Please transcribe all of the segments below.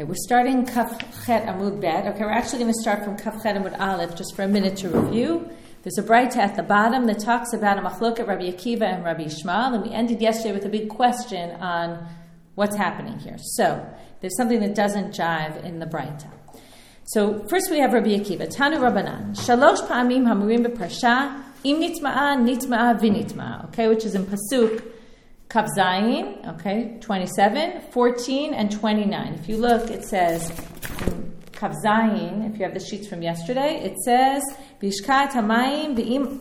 Okay, we're starting Kaf Chet Amud Bet. Okay, we're actually going to start from Kaf Chet Amud Aleph just for a minute to review. There's a braita at the bottom that talks about a machloket Rabbi Akiva and Rabbi Yishmael, and we ended yesterday with a big question on what's happening here. So, there's something that doesn't jive in the braita. So, first we have Rabbi Akiva. Tanu Rabbanan. Shalosh pa'amim hamurim b'parsha im nitma'a nitma'a v'nitma'a. Okay, which is in Pasuk Kaf Zayin, okay, 27, 14, and 29. If you look, it says, in Kaf Zayin, if you have the sheets from yesterday, it says, V'ishkat hamayim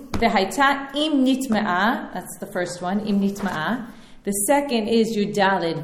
v'haita im nitma'a. That's the first one, im nitma'a. The second is Yudalid,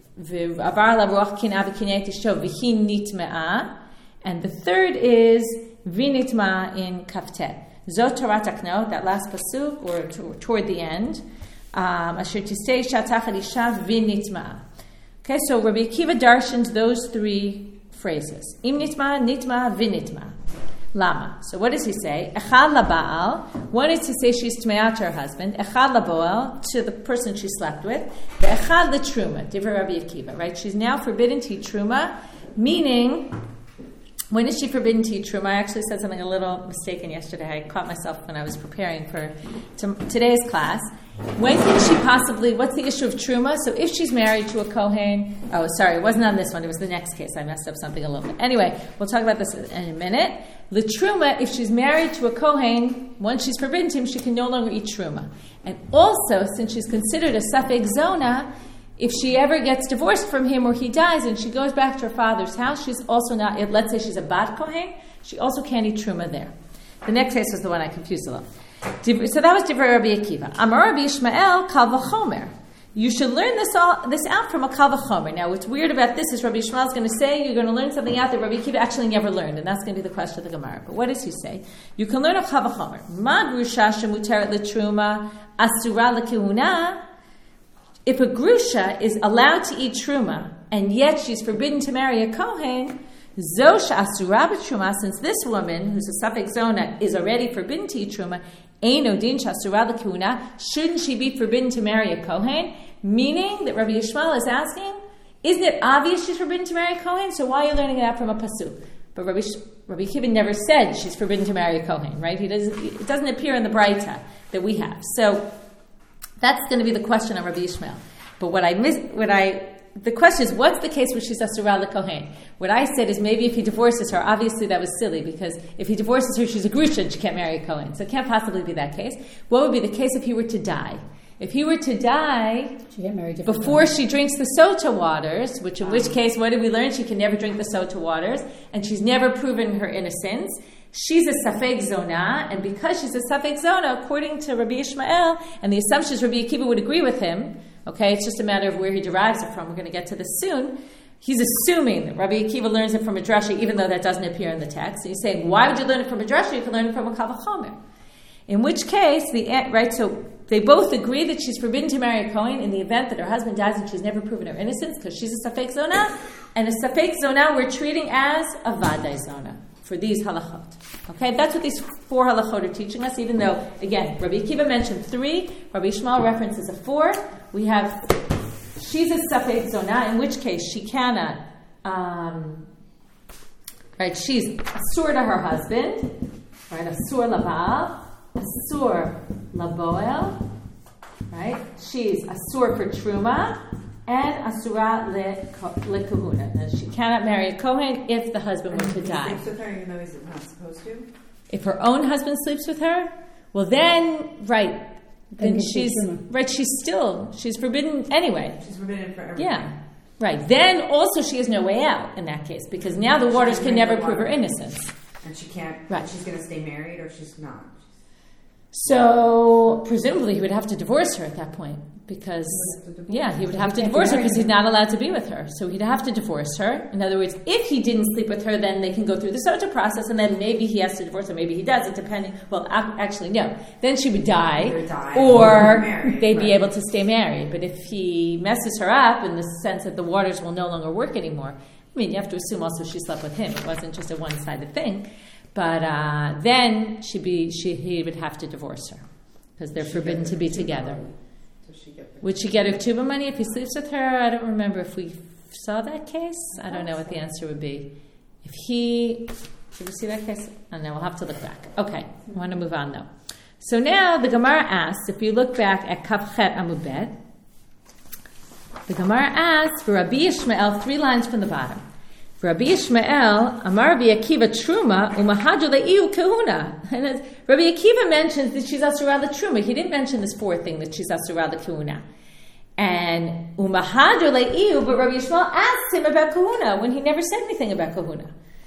v'avar la ruach kin'a v'kinei tishto v'hi nitma'a. And the third is v'nitma'a in Kaftet. Zot Torah takno, that last pasuk, or toward the end. Asher tistei shatach isha v'nitma'a. Okay, so Rabbi Akiva darshans those three phrases. Im nitma'a, nitma'a, v'nitma'a. Lama. So what does he say? Echad laba'al. One is to say she's tme'ah to her husband. Echad laboel, to the person she slept with. Echad l'truma, divrei Rabbi Akiva. Right? She's now forbidden to eat truma, meaning, when is she forbidden to eat truma? I actually said something a little mistaken yesterday. I caught myself when I was preparing for today's class. When can she possibly, what's the issue of truma? So if she's married to a Kohen, oh, sorry, it wasn't on this one, it was the next case. I messed up something a little bit. Anyway, we'll talk about this in a minute. The truma, if she's married to a Kohen, once she's forbidden to him, she can no longer eat truma. And also, since she's considered a safek zona, if she ever gets divorced from him or he dies and she goes back to her father's house, she's also not, let's say she's a bat Kohen, she also can't eat truma there. The next case was the one I confused a little. So that was Divrei Rabbi Akiva. Amar Rabbi Yishmael Kal V'chomer. You should learn this out from a Kal V'chomer. Now, what's weird about this is Rabbi Yishmael is going to say you're going to learn something out that Rabbi Akiva actually never learned, and that's going to be the question of the Gemara. But what does he say? You can learn a Kal V'chomer. Ma grusha shemuteret l'truma asura l'kehuna. If a grusha is allowed to eat truma and yet she's forbidden to marry a Kohen, Zosha asura b'truma, since this woman, who's a safek zona, is already forbidden to eat truma, Eino din shasura l'kehuna, shouldn't she be forbidden to marry a Kohen? Meaning that Rabbi Yishmael is asking, isn't it obvious she's forbidden to marry a Kohen? So why are you learning it out from a pasuk? But Rabbi Akiva never said she's forbidden to marry a Kohen, right? It doesn't appear in the Braita that we have. So that's going to be the question on Rabbi Yishmael. But the question is, what's the case where she's asura l'kohen? What I said is maybe if he divorces her, obviously that was silly, because if he divorces her, she's a grusha and she can't marry a kohen. So it can't possibly be that case. What would be the case if he were to die? If he were to die before she drinks the sota waters, in which case, what did we learn? She can never drink the sota waters, and she's never proven her innocence. She's a safek zona, and because she's a safek zona, according to Rabbi Yishmael, and the assumption is Rabbi Akiva would agree with him, okay, it's just a matter of where he derives it from. We're going to get to this soon. He's assuming that Rabbi Akiva learns it from a drasha, even though that doesn't appear in the text. And he's saying, why would you learn it from a drasha? You can learn it from a Kal V'chomer. In which case, so they both agree that she's forbidden to marry a Kohen in the event that her husband dies and she's never proven her innocence, because she's a safek zona. And a safek zona we're treating as a vadai zona for these halachot. Okay, that's what these four halachot are teaching us, even though, again, Rabbi Akiva mentioned 3, Rabbi Yishmael references a 4. We have, she's a safek zona, in which case she cannot, right, she's asur to her husband, right, asur labal, asur laboel, right, she's asur for truma, and asura lekahuna. Now, she cannot marry a Kohen if the husband were to die. Sleeps with her even though he's not supposed to? If her own husband sleeps with her, well then, right, then she's forbidden anyway. She's forbidden for everything. Yeah, right. Then also she has no way out in that case, because now the waters can never prove her innocence. And she can't, right. She's going to stay married or she's not? So, presumably he would have to divorce her at that point, because, he would have to divorce her because he's not allowed to be with her. So he'd have to divorce her. In other words, if he didn't sleep with her, then they can go through the sota process, and then maybe he has to divorce her, maybe he doesn't, depending, well, actually, no. Then she would die, or they'd be able to stay married. But if he messes her up in the sense that the waters will no longer work anymore, I mean, you have to assume also she slept with him. It wasn't just a one-sided thing. But then he would have to divorce her because they're forbidden to be together. Would she get her tuba money if he sleeps with her? I don't remember if we saw that case? I don't know what the answer would be. If he... Did you see that case? Oh, no, we'll have to look back. Okay, I want to move on, though. So now the Gemara asks, if you look back at Kaf Chet Amud Bet, the Gemara asks for Rabbi Yishmael, 3 lines from the bottom. For Rabbi Yishmael, Amar Rabbi Akiva Truma, Umahadru Le'iu Kahuna. And Rabbi Akiva mentions that she's Asura the Truma. He didn't mention this 4th thing, that she's Asura the Kahuna. And Umahadru Le'iu, but Rabbi Yishmael asked him about Kahuna when he never said anything about Kahuna.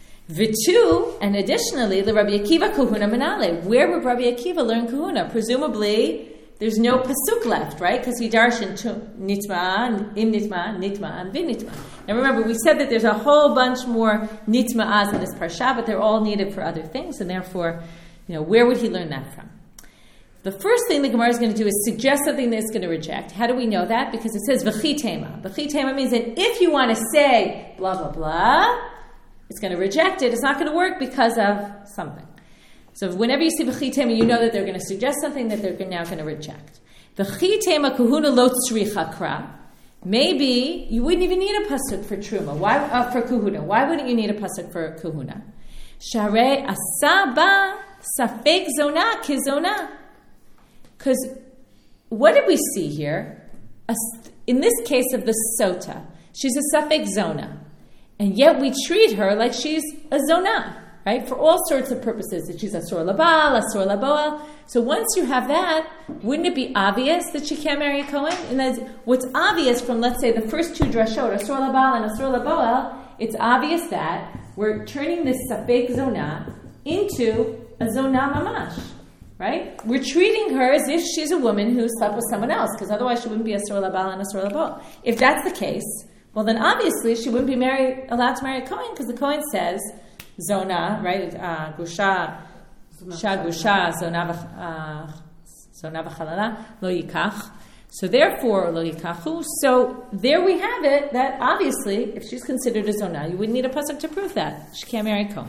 V'tu, and additionally, the Rabbi Akiva Kahuna Menale. Where would Rabbi Akiva learn Kahuna? Presumably, there's no pasuk left, right? Because he darshan nitma, im nitma, nitma, and vin nitma. Now remember, we said that there's a whole bunch more nitma'as in this parsha, but they're all needed for other things, and therefore, where would he learn that from? The first thing the Gemara is going to do is suggest something that it's going to reject. How do we know that? Because it says v'chi tema. V'chi tema means that if you want to say blah, blah, blah, it's going to reject it. It's not going to work because of something. So whenever you see v'chi tema, you know that they're going to suggest something that they're now going to reject. V'chi tema kahuna lo tzricha kra. Maybe you wouldn't even need a pasuk for truma. Why for kahuna? Why wouldn't you need a pasuk for kahuna? Sharei asaba safek zona kizona. Because what did we see here? In this case of the sota, she's a safek zona. And yet we treat her like she's a zonah, right? For all sorts of purposes. That she's asur labal, asur laboel. So once you have that, wouldn't it be obvious that she can't marry a Kohen? And that's what's obvious from, let's say, the first 2 drashot, asur labal and asur laboel, it's obvious that we're turning this safek zonah into a zonah mamash, right? We're treating her as if she's a woman who slept with someone else, because otherwise she wouldn't be asur labal and asur laboel. If that's the case, well, then obviously she wouldn't be allowed to marry a Kohen, because the Kohen says, Zona, right? Gusha, Shagusha, Zona v'chalala, lo yikach. So therefore, lo yikachu. So there we have it, that obviously, if she's considered a Zona, you wouldn't need a pasuk to prove that. She can't marry a Kohen.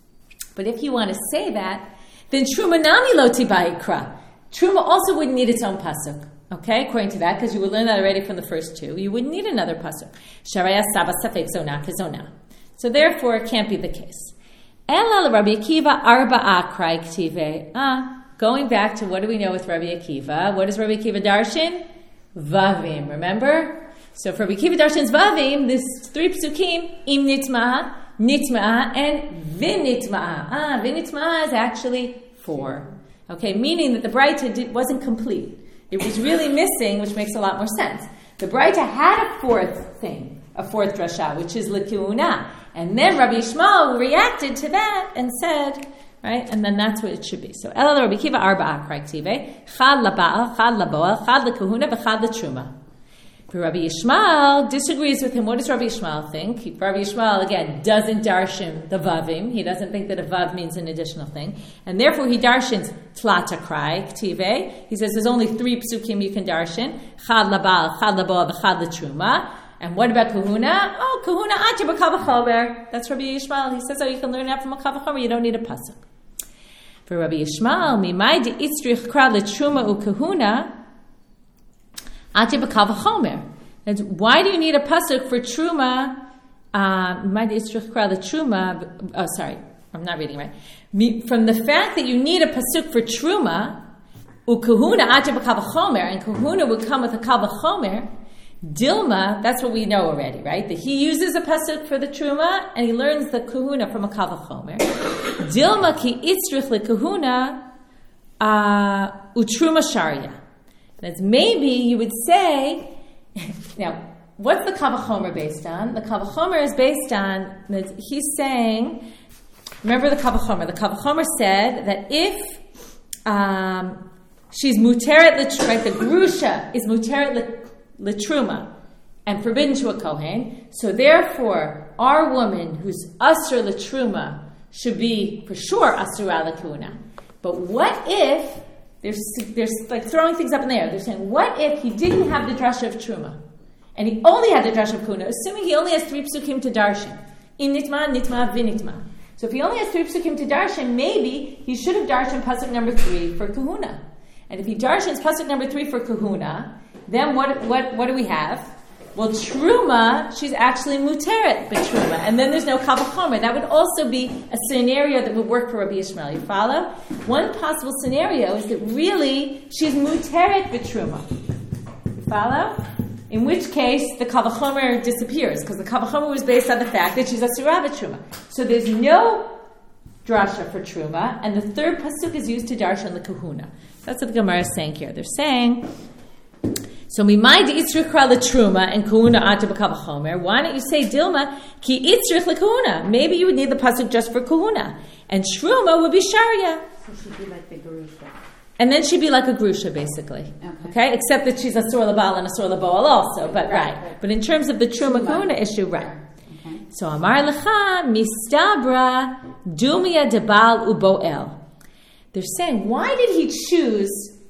But if you want to say that, then Truma nami lo tibayikra. Truma also wouldn't need its own pasuk. Okay, according to that, because you would learn that already from the first 2. You wouldn't need another pasuk. Sharaya saba safek zona kizona. So therefore, it can't be the case. Ela Rabbi Akiva arba'a krai ktive. Going back to what do we know with Rabbi Akiva? What does Rabbi Akiva darshan? Vavim. Remember? So for Rabbi Akiva darshan's vavim, this 3 psukim, im nitma'a, nitma'a, and vin nitma'a. Vin nitma'a is actually 4. Okay, meaning that the Braita wasn't complete. It was really missing, which makes a lot more sense. The Braita had a 4th thing, a 4th drasha, which is l'kiuna. And then Rabbi Yishmael reacted to that and said, right, and then that's what it should be. So, Elal Rabbi Akiva arba'a krai ktive, chad laba'al, chad laboel, chad l'kahuna, v'chad l'truma. But Rabbi Yishmael disagrees with him. What does Rabbi Yishmael think? Rabbi Yishmael, again, doesn't darshan the vavim. He doesn't think that a vav means an additional thing. And therefore he darshans tlata krai, ktive. He says there's only 3 psukim you can darshan. Chad labal, chad laboel, v'chad l'truma. And what about kahuna? Oh, kahuna ati b'kav v'chomer. That's Rabbi Yishmael. He says, you can learn that from a kav v'chomer. You don't need a pasuk. For Rabbi Yishmael, mimai de istrich kra l'truma u kahuna, ati b'kav v'chomer. Why do you need a pasuk for truma? I'm not reading right. From the fact that you need a pasuk for truma, ukahuna ati b'kav v'chomer, and kahuna would come with a kav v'chomer. Dilma, that's what we know already, right? That he uses a pasuk for the truma, and he learns the kahuna from a kav v'chomer. Dilma ki itzrich le kahuna utruma sharia. That's maybe you would say. Now, what's the Kav HaChomer based on? The Kav HaChomer is based on, he's saying, remember the Kav HaChomer. The Kav HaChomer said that if she's muteret, right, the grusha is muteret l'truma and forbidden to a Kohen, so therefore our woman who's asur l'truma should be for sure asura l'kuna. But what if There's like throwing things up in the air. They're saying, what if he didn't have the drasha of truma, and he only had the drasha of kuna, assuming he only has 3 psukim to darshan, in nitma, nitma, vinitma. So if he only has 3 psukim to darshan, maybe he should have darshan pasuk number 3 for kahuna. And if he darshans pasuk number 3 for kahuna, then what do we have? Well, truma, she's actually muteret b'truma, and then there's no kal v'chomer. That would also be a scenario that would work for Rabbi Yishmael. You follow? One possible scenario is that really she's muteret b'truma. You follow? In which case the kal v'chomer disappears, because the kal v'chomer was based on the fact that she's asura b'truma. So there's no drasha for truma, and the third pasuk is used to darshan the kahuna. That's what the Gemara is saying here. They're saying, so mimai de'itzrich la truma and kahuna ata b'kal v'chomer. Why don't you say Dilma ki itzrich la kahuna? Maybe you would need the pasuk just for kahuna, and truma would be sharia. So she'd be like the Garusha. And then she'd be like a grusha, basically. Okay? Except that she's asur labal and asur laboal also. But right. But in terms of the truma kahuna issue, right. Okay. So Amar lecha mistabra dumia debal uboel. They're saying, why did he choose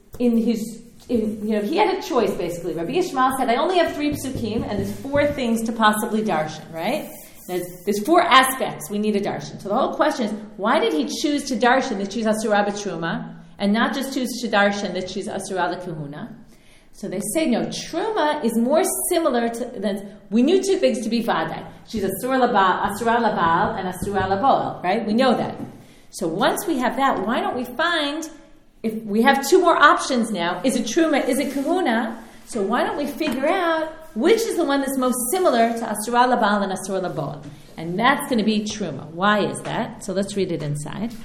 he had a choice basically. Rabbi Yishmael said, I only have 3 psukim and there's 4 things to possibly darshan, right? There's 4 aspects we need a darshan. So the whole question is, why did he choose to darshan that she's asura b'truma and not just choose to darshan that she's asura l'kahuna? So they say, no, truma is more similar to, we knew 2 things to be vadai. She's asura labal and asura laboel, right? We know that. So once we have that, why don't we find, if we have 2 more options now, is it truma, is it kahuna? So why don't we figure out which is the one that's most similar to asura labal and asura laboel? And that's going to be truma. Why is that? So let's read it inside.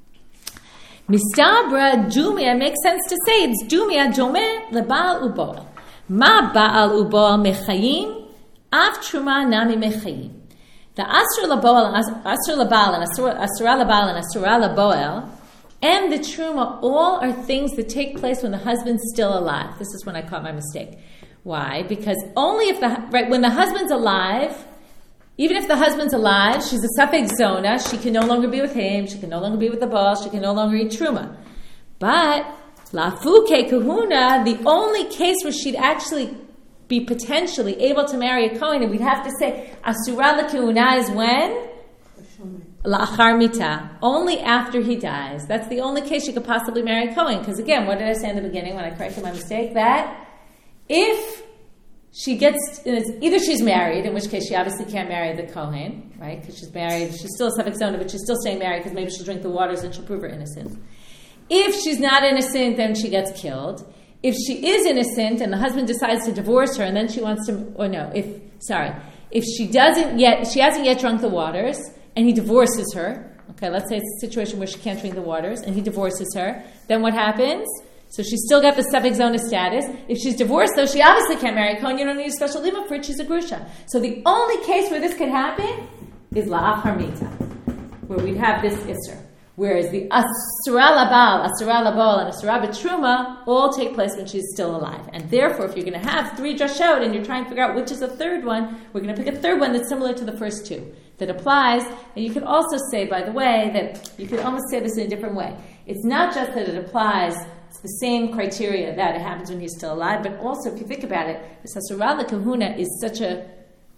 Mistabra dumia makes sense to say it's dumia jomeh lebal uboel. Ma baal uboel mechayim, av truma nami mechayim. The asur labal and asura labal and asura laboel and the truma all are things that take place when the husband's still alive. This is when I caught my mistake. Why? Because only if when the husband's alive, even if the husband's alive, she's a safek zona, she can no longer be with him, she can no longer be with the baal, she can no longer eat truma. But lafuke kahuna, the only case where she'd actually be potentially able to marry a Kohen, and we'd have to say asura l'kahuna is when? La'achar mita, only after he dies. That's the only case you could possibly marry a Kohen. Because again, what did I say in the beginning when I corrected my mistake? That if she gets, either she's married, in which case she obviously can't marry the Kohen, right? Because she's married, she's still a safek zona, but she's still staying married because maybe she'll drink the waters and she'll prove her innocence. If she's not innocent, then she gets killed. If she is innocent and the husband decides to divorce her and then she wants to, if she hasn't yet drunk the waters and he divorces her, okay, let's say it's a situation where she can't drink the waters and he divorces her, then what happens? So she's still got the safek zona status. If she's divorced, though, she obviously can't marry a Kohen. You don't need a special lima for it. She's a grusha. So the only case where this could happen is la'achar mita, where we'd have this isser. Whereas the asura labal, asura labol, and asura b'truma all take place when she's still alive. And therefore, if you're going to have 3 drashot and you're trying to figure out which is the third one, we're going to pick a third one that's similar to the first 2 that applies. And you could also say, by the way, that you could almost say this in a different way. It's not just that it applies to the same criteria that it happens when he's still alive, but also if you think about it, this asura l'kahuna is such a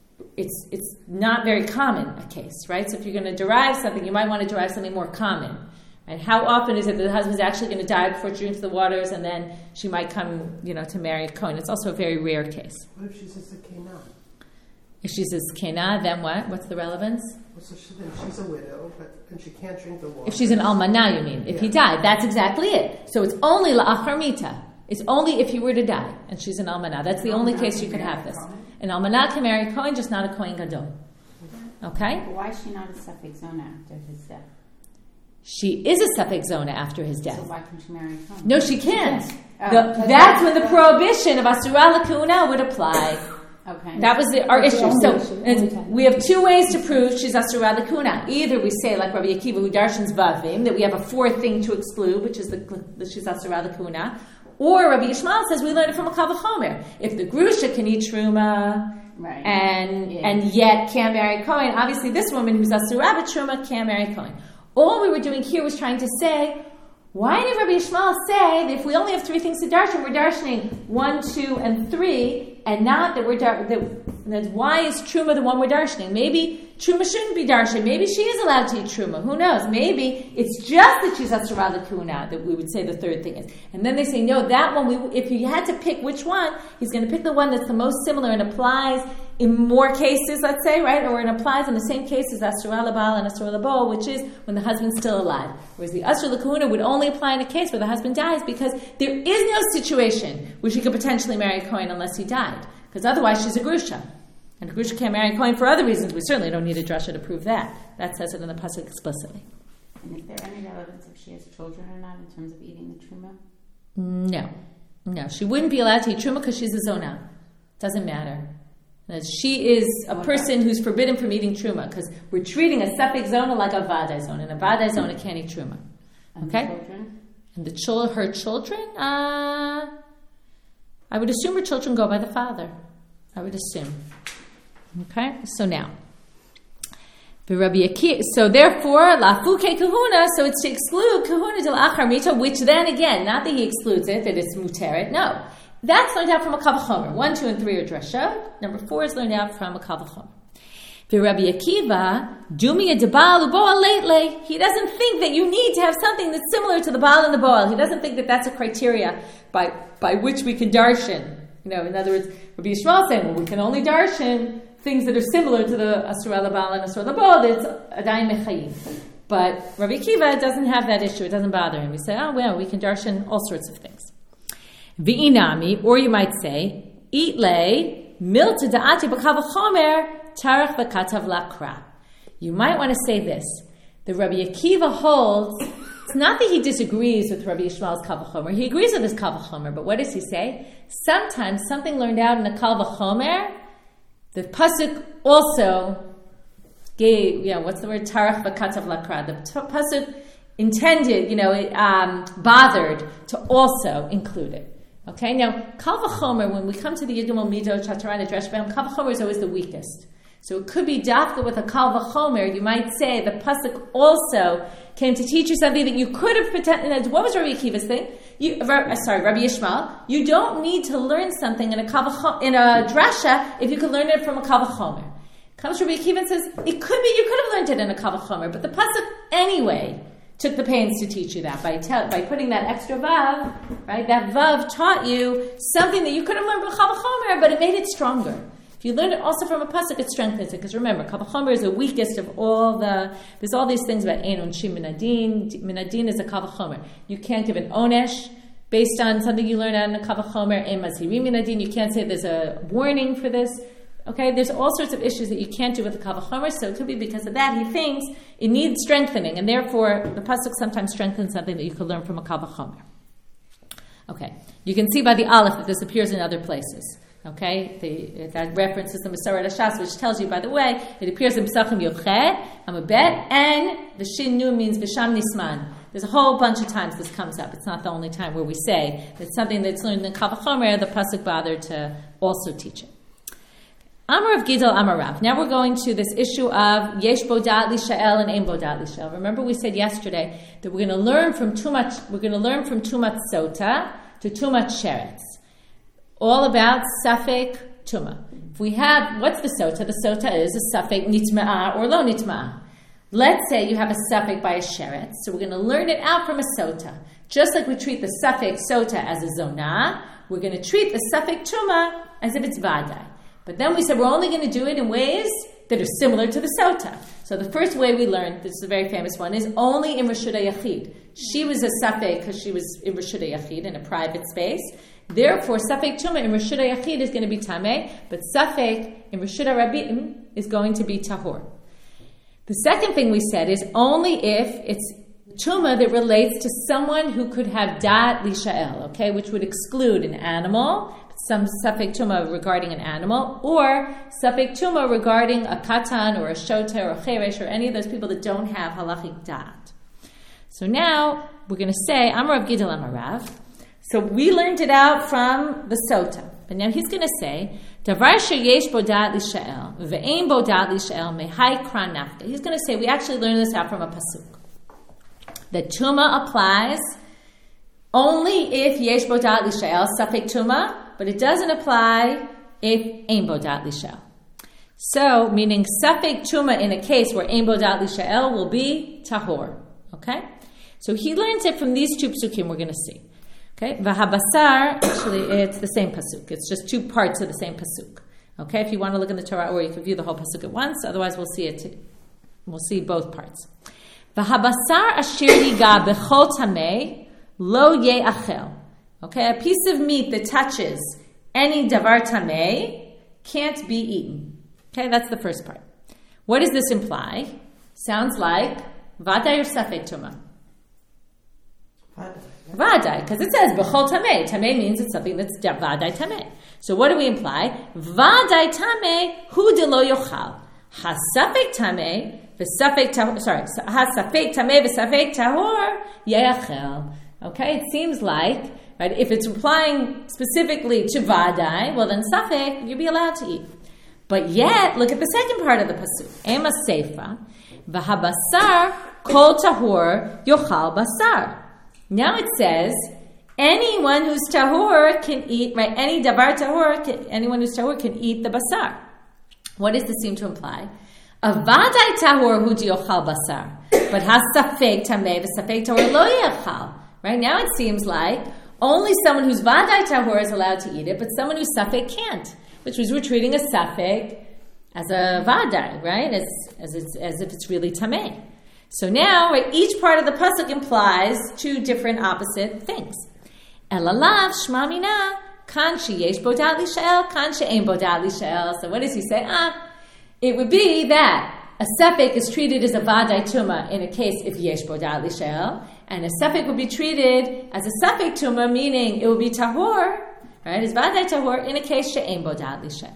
it's not very common a case, right? So if you're going to derive something, you might want to derive something more common. Right? How often is it that the husband's actually going to die before she drinks the waters, and then she might come, to marry a Kohen? It's also a very rare case. What if she's a zakena? If she's a zakena, then what? What's the relevance? Well, so she's a widow, and she can't drink the water. If she's an almana, you mean? If he died, that's exactly it. So it's only la'achar mita. It's only if he were to die, and she's an almana. That's the only case you can have this. An almana can marry a Kohen, just not a Kohen gadol. Okay? Why is she not a safek zona after his death? She is a safek zona after his death. So why can't she marry a Kohen? No, she can't. That's when the prohibition of asura l'kahuna would apply. Okay. That was our issue. So we have 2 ways to prove she's asura l'kahuna. Either we say, like Rabbi Akiva, who darshans vavim, that we have a 4th thing to exclude, which is that she's asura l'kahuna. Or Rabbi Yishmael says we learn it from a kal v'chomer. If the grusha can eat truma and yet can't marry a Kohen, obviously this woman who's asura b'truma can't marry a Kohen. All we were doing here was trying to say, Why did Rabbi Yishmael say that if we only have 3 things to darshan, we're darshaning 1, 2, and 3, and not that that why is truma the one we're darshaning? Maybe truma shouldn't be darshan. Maybe she is allowed to eat truma. Who knows? Maybe it's just that she's asura l'kuna that we would say the 3rd thing is. And then they say, no, that one, if you had to pick which one, he's going to pick the one that's the most similar and applies in more cases, let's say, right? Or it applies in the same cases, asura l'bal and asura l'bo, which is when the husband's still alive. Whereas the asura l'kuna would only apply in a case where the husband dies, because there is no situation where she could potentially marry a Kohen unless he died. Because otherwise she's a grusha. And a grusha can't marry a Kohen for other reasons. We certainly don't need a drasha to prove that. That says it in the pasuk explicitly. And is there any relevance if she has children or not in terms of eating the truma? No. She wouldn't be allowed to eat truma because she's a zonah. Doesn't matter. She is a person who's forbidden from eating truma, because we're treating a safek zona like a vadai zona, and a vadai zona can't eat truma. Okay? And her children? I would assume her children go by the father. I would assume. Okay? So now. So therefore, lafuke kahuna, so it's to exclude kahuna del achar mita, which then again, not that he excludes it, that it's muteret, no. That's learned out from a kal v'chomer. 1, 2, and 3 are drasha. Number 4 is learned out from a kal v'chomer. Rabbi Akiva, dumia de baal u'boal leitle. He doesn't think that you need to have something that's similar to the baal and the boal. He doesn't think that that's a criteria by which we can darshan. In other words, Rabbi Yishmael saying, well, we can only darshan things that are similar to the asura l'baal and asura l'boal. It's adayin mechayim. But Rabbi Akiva doesn't have that issue. It doesn't bother him. He said, we can darshan all sorts of things. V'inami, or you might say, itle milta da'ati b'kav v'chomer tarach v'katav lakra. You might want to say this. The Rabbi Akiva holds, it's not that he disagrees with Rabbi Yishmael's kal v'chomer. He agrees with his kal v'chomer, but what does he say? Sometimes something learned out in a kal v'chomer, the pasuk also gave, what's the word? Tarach v'katav lakra. The pasuk intended, bothered to also include it. Okay, now, kal v'chomer, when we come to the Yigdal Midot, Chataran, and Dresh B'hem, kal v'chomer is always the weakest. So it could be dafka with a kal v'chomer. You might say the pasuk also came to teach you something that you could have pretended. What was Rabbi Akiva's thing? Rabbi Yishmael. You don't need to learn something in a drasha if you could learn it from a kal v'chomer. Comes Rabbi Akiva and says, it could be you could have learned it in a kal v'chomer, but the pasuk anyway took the pains to teach you that by putting that extra vav, right? That vav taught you something that you could have learned from kal v'chomer, but it made it stronger. If you learn it also from a pasuk, it strengthens it. Because remember, kal v'chomer is the weakest of all there's all these things about ein onshim minadin. Minadin is a kal v'chomer. You can't give an onesh based on something you learn out in a kal v'chomer. Ein mazhirim minadin. You can't say there's a warning for this. Okay, there's all sorts of issues that you can't do with the kal v'chomer, so it could be because of that he thinks it needs strengthening, and therefore the pasuk sometimes strengthens something that you could learn from a kal v'chomer. Okay, you can see by the aleph that this appears in other places. Okay, that reference is the Masorah Hashas, which tells you, by the way, it appears in Pesachim Yochet, Amabet, and the Shin Nun means Visham Nisman. There's a whole bunch of times this comes up. It's not the only time where we say it's something that's learned in kal v'chomer. The pasuk bothered to also teach it. Amar of Gidol Amarav. Now we're going to this issue of Yesh Bodat Lishael and Ein Bodat Lishael. Remember we said yesterday that we're going to learn from Tumat Sota to Tumat Sheretz. All about Safek Tuma. If we have, what's the Sota? The Sota is a Safek Nitma'a or Lo Nitma'a. Let's say you have a Safek by a Sheretz, so we're going to learn it out from a Sota. Just like we treat the Safek Sota as a Zonah, we're going to treat the Safek Tuma as if it's Vadai. But then we said we're only going to do it in ways that are similar to the Sota. So the first way we learned, this is a very famous one, is only in Reshut HaYachid. She was a Safek because she was in Reshut HaYachid, in a private space. Therefore, Safek Tuma in Reshut HaYachid is going to be Tameh, but Safek in Reshut HaRabim is going to be Tahor. The second thing we said is only if it's Tuma that relates to someone who could have Dat Lishael, okay, which would exclude an animal, some Safek Tuma regarding an animal, or Safek Tuma regarding a Katan or a Shota or a Cheresh or any of those people that don't have halachic Dat. So now we're going to say, Amar of Gidol Amarav. So we learned it out from the Sota. But now he's going to say, Davar sheyesh bo dat lishael, ve'ein bo dat lishael, mehai kran nafka. He's going to say, we actually learned this out from a pasuk. That Tuma applies only if yesh bo da'at lishel safek tuma, but it doesn't apply if ein bo da'at lishel. So, meaning safek tuma in a case where ein bo da'at lishel will be tahor. Okay? So he learns it from these two psukim we're going to see. Okay? Vahabasar, actually it's the same pasuk. It's just two parts of the same pasuk. Okay? If you want to look in the Torah, or you can view the whole pasuk at once, otherwise we'll see both parts. Vahabasar asher yiga bechol tameh lo ye'achel. Okay? A piece of meat that touches any davar tameh can't be eaten. Okay? That's the first part. What does this imply? Sounds like Vadai or Safek Tuma? Vadai, because it says B'chol Tameh. Tameh means it's something that's Vadai Tameh. So what do we imply? Vadai Tameh hu de lo yochal. Hasafek Tameh v'safek tahor. Sorry, Hasafek Tameh v'safek tahor ye'achel. Okay, it seems like, right, if it's implying specifically to Vadai, well then Safek, you'll be allowed to eat. But yet, look at the second part of the pasuk. Ema Seifa. V'habasar kol tahor yochal basar. Now it says, anyone who's tahor can eat, right? Any davar tahor, anyone who's tahor can eat the basar. What does this seem to imply? Avadai tahor hu yochal basar, but has safek tameh v'safek tahor lo yochal. Right now it seems like only someone who's vadai tahor is allowed to eat it, but someone who's safek can't, which means we're treating a safek as a vadai, right? As if it's really tameh. So now, right, each part of the pasuk implies two different opposite things. Elalav shma mina kan sheyesh bo da'at lishel, kan she'ein bo da'at lishel. So what does he say? It would be that a safek is treated as a vadai tuma in a case if yesh bo da'at lishel, and a safek would be treated as a safek tuma, meaning it would be tahor, right? As vadai tahor in a case she'ein bo da'at lishel.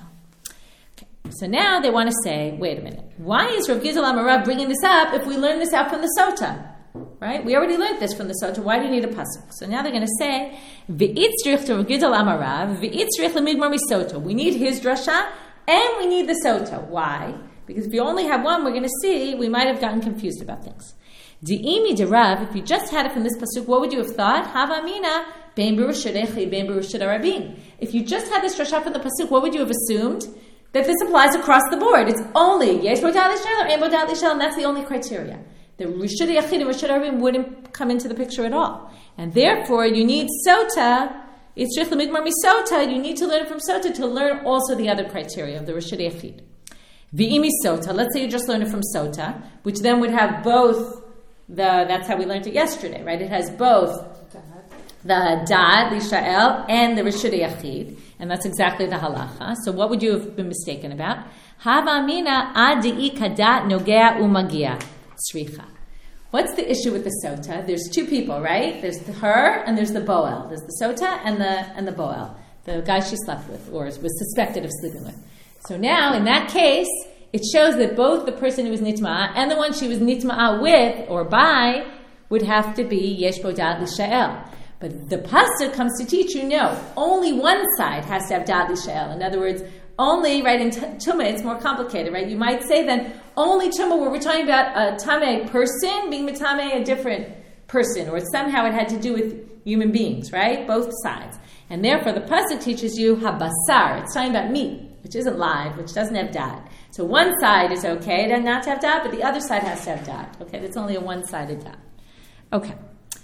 So now they want to say, wait a minute, why is Rav Gidol Amarav bringing this up if we learned this out from the Sota? Right? We already learned this from the Sota. Why do you need a pasuk? So now they're going to say, V'itzrich to Rav Gidol Amarav, V'itzrich lemidmar misota. We need his drasha and we need the Sota. Why? Because if you only have one, we're going to see, we might have gotten confused about things. Di'imi de Rav, if you just had it from this pasuk, what would you have thought? Hava mina, bein b'rishut echid, bein b'rishut arabim. If you just had this drasha from the pasuk, what would you have assumed? That this applies across the board. It's only yesh bo da'at lishel or ein bo da'at lishel, and that's the only criteria. The rishut yachid and rishut arabim wouldn't come into the picture at all. And therefore, you need sota, it's tzrich lemidmar misota, you need to learn from sota to learn also the other criteria of the rishut yachid. V'imi sota, let's say you just learn it from sota, which then would have both that's how we learned it yesterday, right? It has both the da'at lishel and the rishut yachid. And that's exactly the halacha. So what would you have been mistaken about? Hava amina adi kadat nogea umagia sricha. What's the issue with the sota? There's two people, right? There's her and there's the boel. There's the sota and the boel, the guy she slept with or was suspected of sleeping with. So now, in that case, it shows that both the person who was nitma'a and the one she was nitma'a with or by would have to be yesh bo da'at lishel. But the pasuk comes to teach you, no, only one side has to have da'at lishel. In other words, only, right, in Tumah, it's more complicated, right? You might say then, only Tumah, where we're talking about a Tameh person being Metameh a different person, or somehow it had to do with human beings, right? Both sides. And therefore, the pasuk teaches you habasar. It's talking about meat, which isn't live, which doesn't have da'at. So one side is okay to not to have da'at, but the other side has to have da'at. Okay, that's only a one-sided da'at. Okay.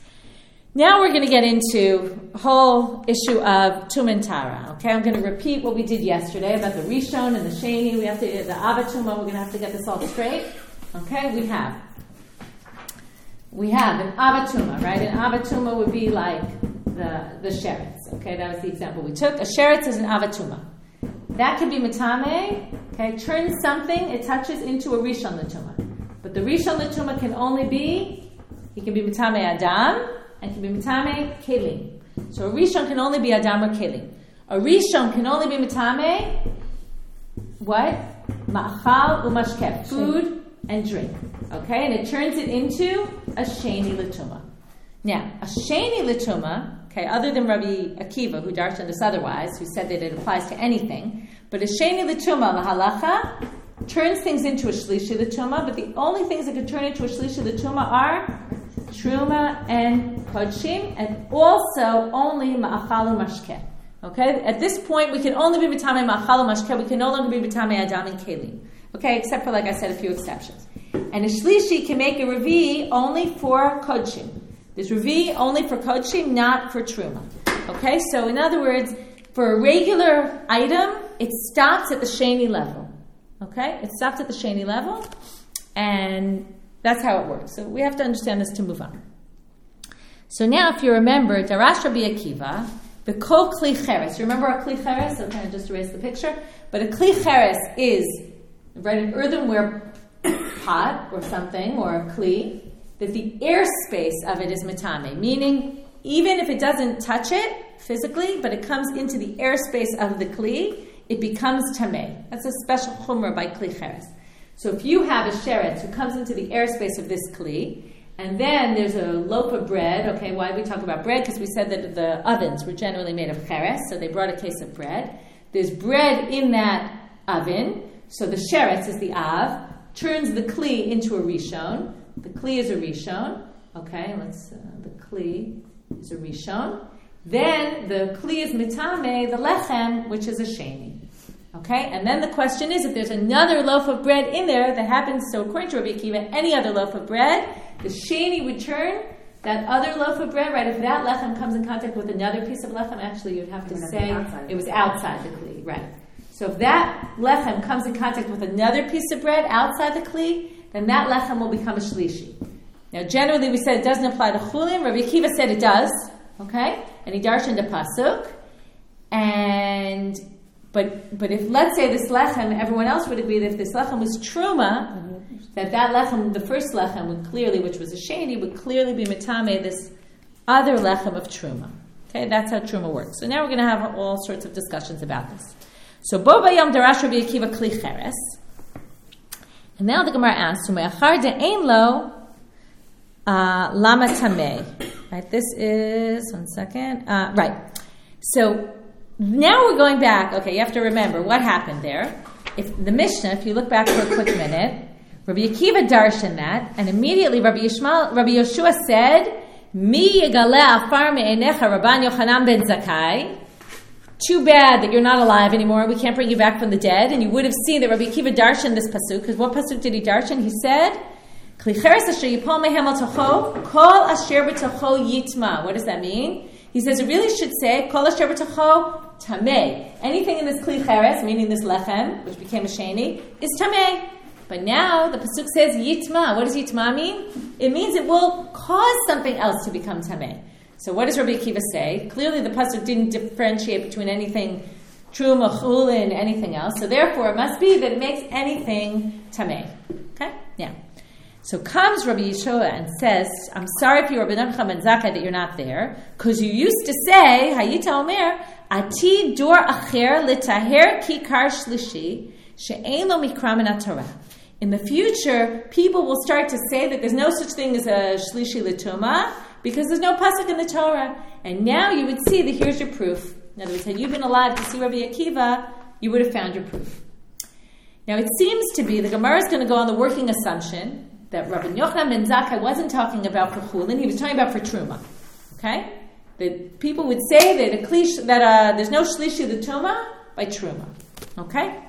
Now we're going to get into the whole issue of Tumah and Tara. Okay, I'm going to repeat what we did yesterday about the Rishon and the Sheni. We have to the Ava Tumah. We're going to have to get this all straight. Okay, we have an Ava Tumah, right? An Ava Tumah would be like the sheretz. Okay, that was the example we took. A sheretz is an Ava Tumah. That could be Metameh. Okay, turns something it touches into a Rishon L'Tumah. But the Rishon L'Tumah can only be, he can be Metameh Adam. And can be Metameh Kelim. So a Rishon can only be Adam or Kelim. A Rishon can only be Metameh, what? Ma'achal u'mashkef, food and drink. Okay? And it turns it into a Sheni L'Tumah. Now, a Sheni L'Tumah, okay, other than Rabbi Akiva, who darshan this otherwise, who said that it applies to anything, but a Sheni L'Tumah, l'halacha, turns things into a Shlishi L'Tumah, but the only things that can turn into a Shlishi L'Tumah are truma and kodshim, and also only ma'achal mashkeh. Okay, at this point we can only be b'tamei ma'achal mashkeh. We can no longer be b'tamei adam and kelim. Okay, except for, like I said, a few exceptions. And a shlishi can make a revi only for kodshim. There's revi only for kodshim, not for truma. Okay, so in other words, for a regular item, it stops at the sheni level. Okay, it stops at the sheni level, and that's how it works. So we have to understand this to move on. So now, if you remember, Darash Rabbi Akiva, the kol kli cheres. You remember a kli cheres? So kind of just erase the picture. But a kli cheres is, right, an earthenware pot or something, or a kli, that the airspace of it is matame, meaning even if it doesn't touch it physically, but it comes into the airspace of the kli, it becomes tameh. That's a special chumrah by kli cheres. So if you have a sheretz who comes into the airspace of this kli, and then there's a loaf of bread, okay, why do we talk about bread? Because we said that the ovens were generally made of cheres, so they brought a case of bread. There's bread in that oven, so the sheretz is the av, turns the kli into a rishon. The kli is a rishon, okay, the kli is a rishon. Then the kli is mitame, the lechem, which is a sheni. Okay, and then the question is, if there's another loaf of bread in there that happens, so according to Rabbi Akiva, any other loaf of bread, the sheni would turn that other loaf of bread, right? If that lechem comes in contact with another piece of lechem, actually you'd have to say it was outside the kli, right? So if that lechem comes in contact with another piece of bread outside the kli, then that lechem will become a shlishi. Now, generally we said it doesn't apply to chulin. Rabbi Akiva said it does, okay? And he darshaned a pasuk, But if, let's say, this lechem, everyone else would agree that if this lechem was truma, that lechem, the first lechem, would clearly, which was a sheni, would clearly be mitame this other lechem of truma. Okay, that's how truma works. So now we're going to have all sorts of discussions about this. So bo vayom darash Rabbi Akiva kli cheres, and now the Gemara asks, "Umeachar de'ein lo lama tamei." Right. This is 1 second. Right. So. Now we're going back. Okay, you have to remember what happened there. If the Mishnah, if you look back for a quick minute, Rabbi Akiva darshan that, and immediately Rabbi Yeshua said, "Mi yigale afar me'enecha Rabban Yochanan ben Zakkai." Too bad that you're not alive anymore. We can't bring you back from the dead. And you would have seen that Rabbi Akiva darshan this pasuk. Because what pasuk did he darshan? He said, "Kli cheres asher yipol mehem al tocho, kol asher b'tocho yitma." What does that mean? He says it really should say, Kol asher b'tocho tameh. Anything in this kli cheres, meaning this lechem, which became a sheni, is tameh. But now the pasuk says yitma. What does yitma mean? It means it will cause something else to become tameh. So what does Rabbi Akiva say? Clearly the pasuk didn't differentiate between anything truma, chulin, anything else. So therefore it must be that it makes anything tameh. Okay? Yeah. So comes Rabbi Yeshua and says, I'm sorry for you, Rabbi Yochanan ben Zakkai, that you're not there, because you used to say, Hayita Omer, Ati dor acher litaher kikar shlishi, she'ein lo mikra min haTorah. In the future, people will start to say that there's no such thing as a shlishi l'tuma, because there's no pasuk in the Torah. And now you would see that here's your proof. In other words, had you been alive to see Rabbi Akiva, you would have found your proof. Now it seems to be, the Gemara is going to go on the working assumption that Rabbi Yochanan ben Zakkai wasn't talking about for chulin, he was talking about for truma. Okay? That people would say that there's no shlishi l'tuma by truma. Okay?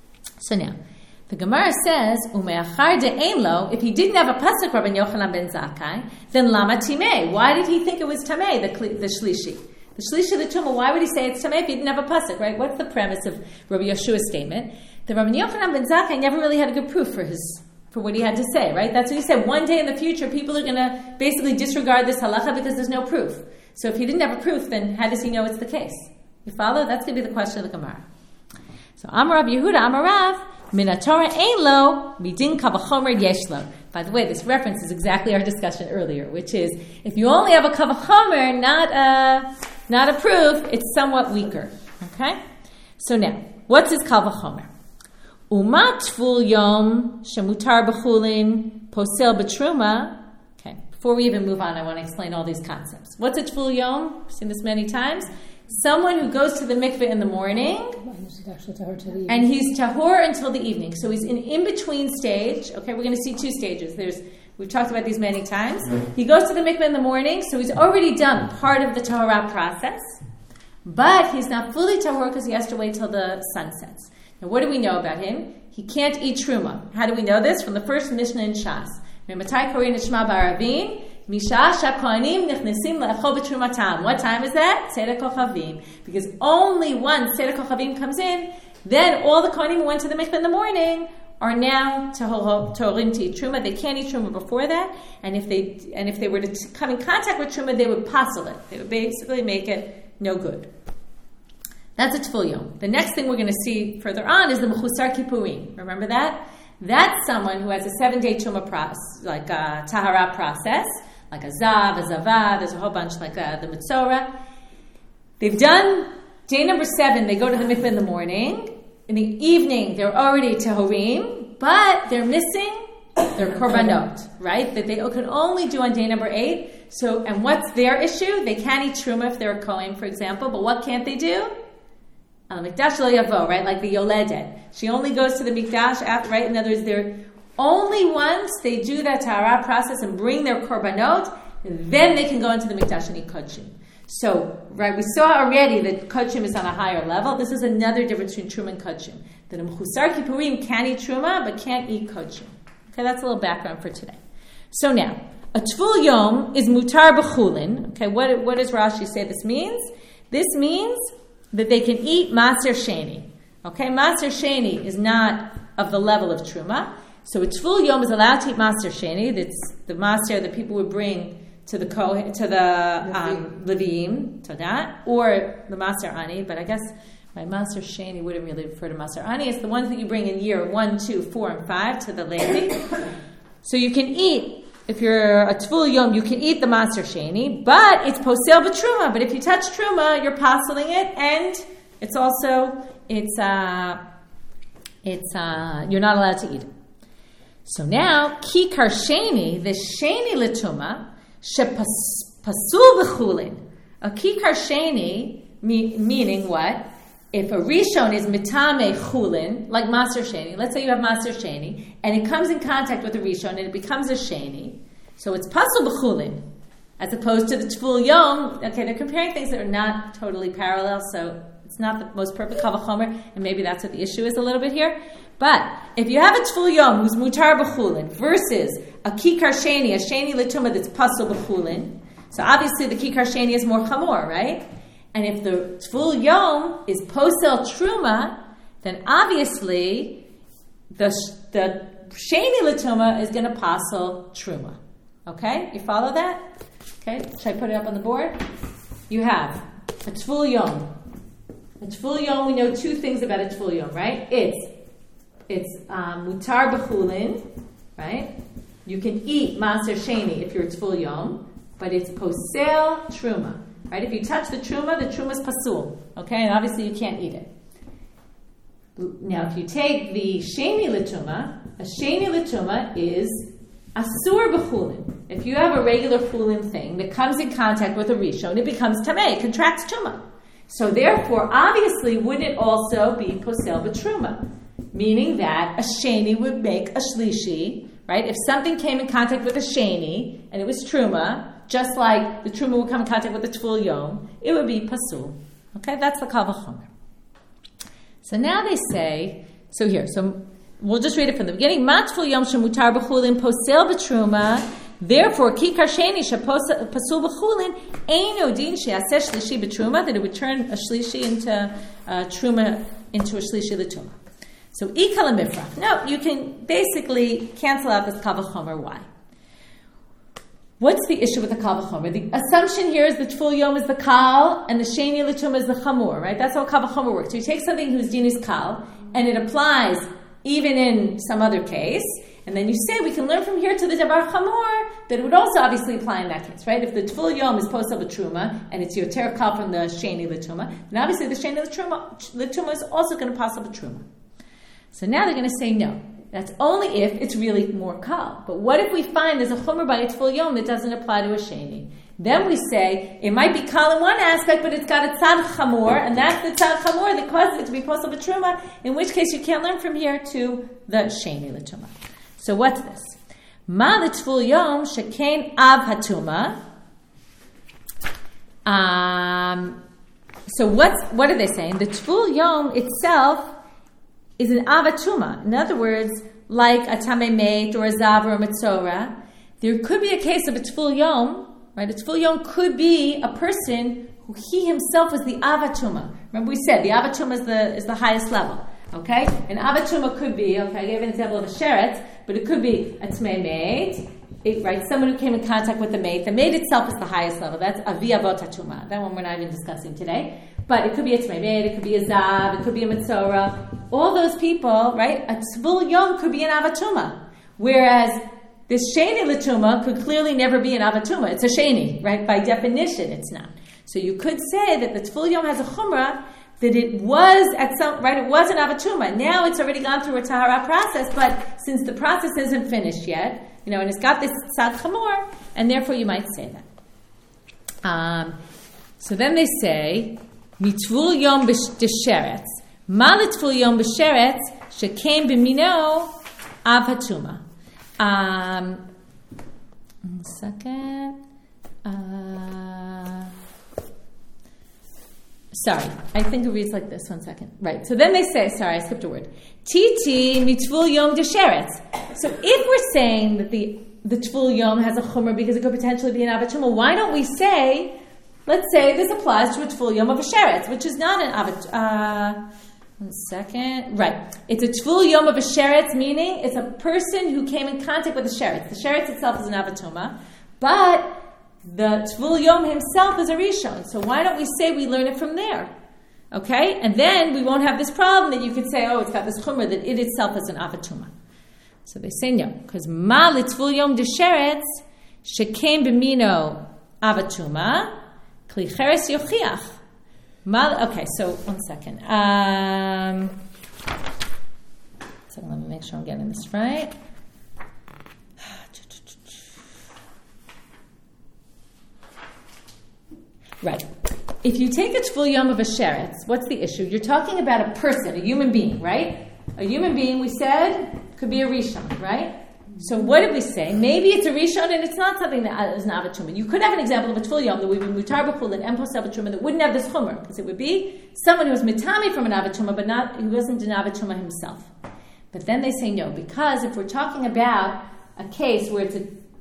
So now, the Gemara says, Umeachar de'ein lo, if he didn't have a pasuk Rabbi Yochanan ben Zakkai, then lama timei. Why did he think it was tamei, the shlishi? The shlishi l'tuma, why would he say it's tamei if he didn't have a pasuk, right? What's the premise of Rabbi Yeshua's statement? That Rabbi Yochanan ben Zakkai never really had a good proof for what he had to say, right? That's what he said. One day in the future, people are going to basically disregard this halacha because there's no proof. So if he didn't have a proof, then how does he know it's the case? You follow? That's going to be the question of the Gemara. So Amar Rav Yehuda, Amar Rav, Min haTorah ein lo, midin kavachomer yesh lo. By the way, this reference is exactly our discussion earlier, which is, if you only have a kavachomer, not a proof, it's somewhat weaker. Okay? So now, what's this kavachomer? Umat tful yom shemutar b'chulin posel b'truma. Okay, before we even move on, I want to explain all these concepts. What's a tful yom? I've seen this many times. Someone who goes to the mikveh in the morning, and he's tahor until the evening. So he's in between stage. Okay, we're going to see two stages. There's We've talked about these many times. He goes to the mikveh in the morning, so he's already done part of the tahara process, but he's not fully tahor because he has to wait till the sun sets. Now, what do we know about him? He can't eat truma. How do we know this? From the first Mishnah in Shas. What time is that? Seder Kochavim. Because only once Seder Kochavim comes in, then all the Kohanim who went to the mikveh in the morning are now tohorim to eat truma. They can't eat truma before that, and if they were to come in contact with truma, they would passel it. They would basically make it no good. That's a tful yom. The next thing we're going to see further on is the mechusar kippurim. Remember that? That's someone who has a 7-day truma process, like a tahara process, like a zav, a zava. There's a whole bunch like the mitzorah. They've done day number 7. They go to the mikveh in the morning. In the evening, they're already tahorim, but they're missing their korbanot, right? That they can only do on day number 8. So, and what's their issue? They can't eat truma if they're a kohen, for example, but what can't they do? Mikdash lo yavo, right? Like the yoledet. She only goes to the mikdash after, right? In other words, they're only once they do that tahara process and bring their korbanot, then they can go into the mikdash and eat kodshim. So, right, we saw already that kodshim is on a higher level. This is another difference between truma and kodshim. That a mechusar kippurim can eat truma, but can't eat kodshim. Okay, that's a little background for today. So now, a tful yom is mutar b'chulin. Okay, what does Rashi say this means? This means that they can eat maser sheni. Okay, maser sheni is not of the level of truma. So a tful yom is allowed to eat maser sheni. That's the maser that people would bring to the Leviim, to that, or the Maser Ani, but I guess my Maser Sheni wouldn't really refer to Maser Ani. It's the ones that you bring in year 1, 2, 4, and 5 to the Levi. So you can eat, if you're a Tful Yom, you can eat the Maser Sheni, but it's posel b'truma. But if you touch truma, you're paseling it, and it's also, you're not allowed to eat it. So now, Kikar Sheni, the Sheni L'tuma, Shepasul b'chulin. A kikar sheni, meaning what? If a rishon is mitame chulin, like maser sheni, let's say you have maser sheni, and it comes in contact with a rishon and it becomes a sheni, so it's pasul b'chulin, as opposed to the tful yom. Okay, they're comparing things that are not totally parallel, so it's not the most perfect kal v'chomer, and maybe that's what the issue is a little bit here. But if you have a tful yom who's mutar b'chulin versus a kikar sheni, a sheni l'tuma that's pasul b'chulin, so obviously the kikar sheni is more chamor, right? And if the tful yom is posel truma, then obviously the sheni l'tuma is going to pasul truma. Okay, you follow that? Okay, should I put it up on the board? You have a tful yom. A tful yom, we know 2 things about a tful yom, right? It's mutar b'chulin, right? You can eat maser sheni if you're tful yom, but it's posel truma, right? If you touch the truma is pasul, okay? And obviously you can't eat it. Now, if you take the sheni l'tuma, a sheni l'tuma is asur b'chulin. If you have a regular chulin thing that comes in contact with a rishon, it becomes tamei, it contracts truma. So therefore, obviously, would it also be posel b'truma? Meaning that a sheni would make a shlishi, right? If something came in contact with a sheni, and it was truma, just like the truma would come in contact with the tful yom, it would be pasul. Okay, that's the kal v'chomer. So now they say, so we'll just read it from the beginning. Ma tful yom shemutar b'chulin posel b'truma. Therefore, kikar sheni shepasul b'chulin eino din she'aseh shlishi b'truma, that it would turn a shlishi into truma into a shlishi l'tuma. So, ikal mifrach. No, you can basically cancel out this kal v'chomer. Why? What's the issue with the kal v'chomer? The assumption here is the tful yom is the kal and the sheni l'tuma is the chamur, right? That's how kal v'chomer works. So you take something whose din is kal and it applies even in some other case, and then you say we can learn from here to the davar chamur that it would also obviously apply in that case, right? If the tful yom is posel b'truma and it's your ter kal from the sheni l'tuma, then obviously the sheni l'tuma is also going to posel b'truma. So now they're going to say no. That's only if it's really more kal. But what if we find there's a chomer by a tful yom that doesn't apply to a sheni? Then we say it might be kal in one aspect, but it's got a tzad chamor, and that's the tzad chamor that causes it to be posel b'truma. In which case you can't learn from here to the sheni l'tuma. So what's this? Ma l'tful yom shekain av hatuma. So what are they saying? The Tvul Yom itself is an avatuma. In other words, like a tamei meit or a zav or a mitzora, there could be a case of a Tvul Yom, right? A Tvul Yom could be a person who he himself was the avatuma. Remember we said the avatuma is the highest level. Okay? An avatuma could be, I gave an example of a sheret, but it could be a tamei meit, right? Someone who came in contact with the maid. The maid itself is the highest level. That's avi avot hatuma. That one we're not even discussing today. But it could be a tamei maid, it could be a zav, it could be a mitzora. All those people, right? A tvul yom could be an avatuma. Whereas this sheni latuma could clearly never be an avatuma. It's a sheni, right? By definition, it's not. So you could say that the tvul yom has a chumrah that it was it was an avatuma. Now it's already gone through a tahara process, but since the process isn't finished yet, and it's got this tzad chamor, and therefore you might say that. So then they say, mitvul yom b'sheretz, ma l'tvul yom b'sheretz, shekain b'mino av hatuma. One second. Sorry, I think it reads like this. 1 second. Right. So then they say, sorry, I skipped a word. Titi mitvul yom desheretz. So if we're saying that the tvul yom has a chumrah because it could potentially be an avatuma, why don't we say, let's say this applies to a tvul yom of a sheretz, which is not an avatuma. 1 second. Right. It's a tvul yom of a sheretz, meaning it's a person who came in contact with the sheretz. The sheretz itself is an avatuma, but the Tvul Yom himself is a Rishon. So why don't we say we learn it from there? Okay? And then we won't have this problem that you could say, it's got this chumrah that it itself is an avatuma. So they say no. Because ma l'Tvul Yom desheretz shekain b'mino avatuma kli cheres yochiach. Okay, so 1 second. So let me make sure I'm getting this right. Right. If you take a Tvul Yom of a sheretz, what's the issue? You're talking about a person, a human being, right? A human being, we said, could be a Rishon, right? So what did we say? Maybe it's a Rishon and it's not something that is an avatuma. You could have an example of a Tvul Yom that would be mutar b'chul and empos avatuma that wouldn't have this chumrah, because it would be someone who was mitami from an avatuma, but who wasn't an avatuma himself. But then they say no, because if we're talking about a case where it's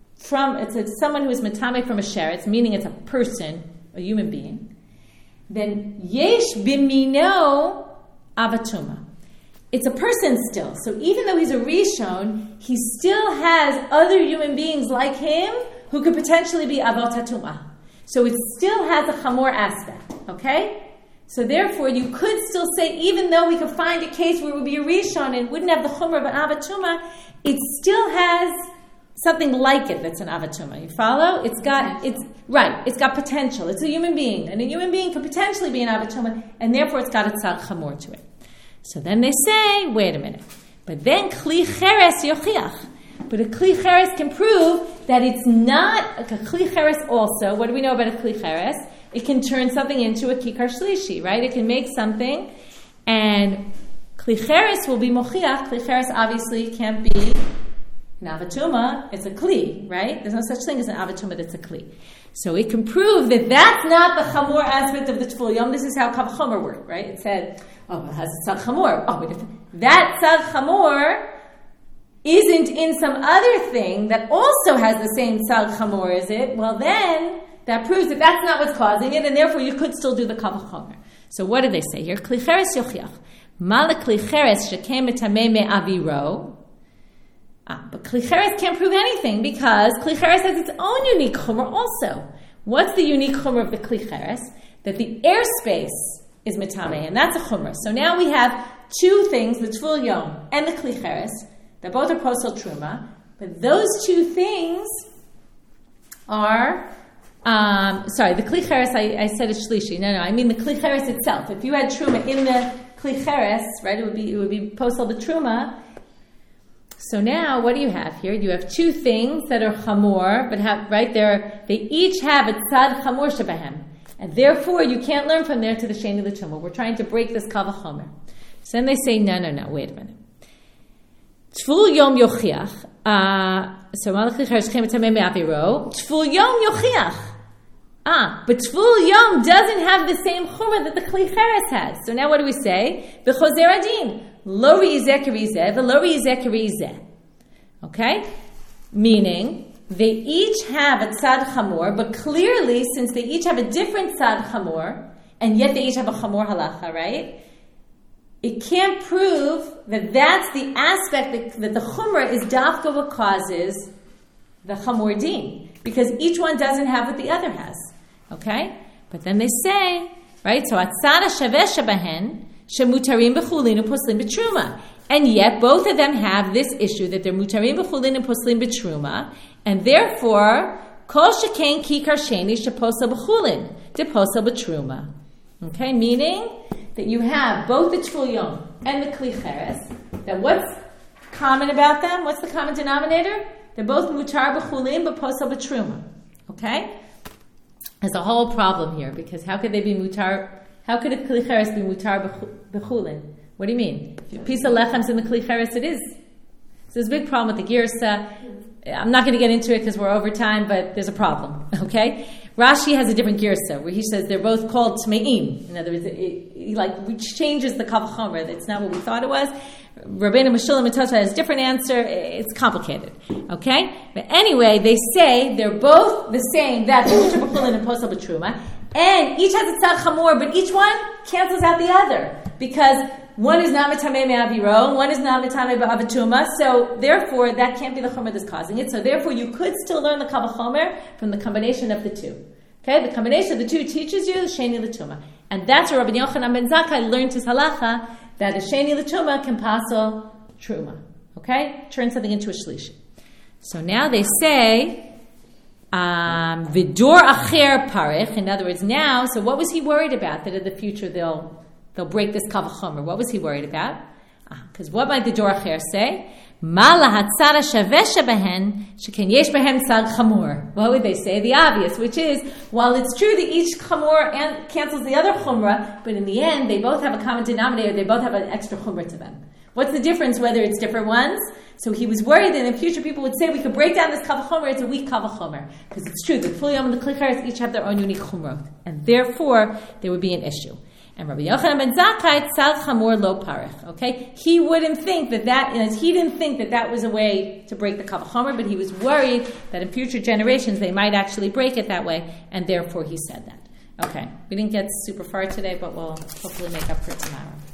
someone who is mitami from a sheretz, meaning it's a person, a human being, then yesh bimino avatuma. It's a person still. So even though he's a Rishon, he still has other human beings like him who could potentially be avot hatuma. So it still has a chamor aspect. Okay? So therefore, you could still say, even though we could find a case where it would be a Rishon and it wouldn't have the chumrah of an avatuma, it still has something like it that's an avatuma. You follow? It's got potential. It's a human being. And a human being could potentially be an avatuma, and therefore it's got a tzad chamor to it. So then they say, wait a minute. But then kli cheres yochiach. But a kli cheres can prove that it's not a kli cheres also. What do we know about a kli cheres? It can turn something into a kikar shlishi, right? It can make something, and kli cheres will be mochiach. Kli cheres obviously can't be an avatuma. It's a kli, right? There's no such thing as an avatuma that's a kli. So it can prove that that's not the chamor aspect of the Tvul Yom. This is how kav chomer worked, right? It said, it has a tzad chamor. But if that tzad chamor isn't in some other thing that also has the same tzad chamor as it, well then that proves that that's not what's causing it, and therefore you could still do the kav chomer. So what do they say here? Kli cheres yochiach. Ma lekli cheres shekain metamei me'aviro. But Kli Cheres can't prove anything because Kli Cheres has its own unique chumrah also. What's the unique chumrah of the Kli Cheres? That the airspace is mitameh, and that's a chumrah. So now we have two things, the Tvul Yom and the Kli Cheres, that both are posel truma, but those two things are, the Kli Cheres, I said it's shlishi. No, I mean the Kli Cheres itself. If you had truma in the Kli Cheres, right, it would be posel the truma. So now, what do you have here? You have two things that are chamor, but they each have a tzad chamor shebahem, and therefore you can't learn from there to the sheni l'tumah. We're trying to break this kav chomer. So then they say, no, wait a minute. Tvul yom yochiach. So Malach Klicheres came to Tamei Me'aviro. Tful Yom Yochiach. But Tful Yom doesn't have the same chumrah that the Klicheres has. So now what do we say? B'chozer adin. Lo ri'izeh k'rizeh, v'lo ri'izeh k'rizeh. Okay? Meaning, they each have a tzad chamor, but clearly, since they each have a different tzad chamor, and yet they each have a chamor halacha, right? It can't prove that that's the aspect that the chumrah is dafka what causes the chamor din, because each one doesn't have what the other has. Okay? But then they say, right, so atzad shaveh shabahen, shemutarim b'chulin u'poslim b'truma. And yet, both of them have this issue that they're mutarim b'chulin and poslim b'truma, and therefore, kol shekain kikar sheni sheposel b'chulin, deposel b'truma. Okay, meaning that you have both the Tful Yom and the Klicheres, that what's common about them? What's the common denominator? They're both mutar b'chulin but posel b'truma. Okay? There's a whole problem here, because how could they be mutar? How could a Klicheres be mutar b'chulin? What do you mean? If a piece of lechem's in the Klicheres, it is. So there's a big problem with the girsa. I'm not going to get into it because we're over time, but there's a problem. Okay? Rashi has a different girsa where he says they're both called tmeim. In other words, he changes the kav chomer. That's not what we thought it was. Rabbeinu Meshulam and Tosha has a different answer. It's complicated. Okay? But anyway, they say they're both the same. That's mutar b'chulin and posel b'truma. And each has a tzad chamor, but each one cancels out the other. Because one is not metamei me'aviro, one is not metamei ba'avatuma, so therefore that can't be the chomer that's causing it. So therefore you could still learn the kavah chomer from the combination of the two. Okay, the combination of the two teaches you the sheni l'tuma, and that's where Rabbi Yochanan ben Zakkai learned his halacha that a sheni l'tuma can pasel truma. Okay, turn something into a shlishi. So now they say vidor acher parich. In other words, now, so what was he worried about that in the future they'll break this kavah chomer? What was he worried about? Because what might the dor acher say? Ma lahatzad shaveh shebehen sheken yesh behem tzad chamor. What would they say? The obvious, which is, while it's true that each chamor cancels the other chumrah, but in the end they both have a common denominator. They both have an extra chumrah to them. What's the difference whether it's different ones? So he was worried that in the future people would say we could break down this kavah chomer. It's a weak kavah chomer because it's true the Tful Yom and the Klicheres each have their own unique chumrah, and therefore there would be an issue. And Rabbi Yochanan ben Zakkai tzad chamor lo parich. Okay, he wouldn't think he didn't think that was a way to break the kavah chomer, but he was worried that in future generations they might actually break it that way, and therefore he said that. Okay, we didn't get super far today, but we'll hopefully make up for it tomorrow.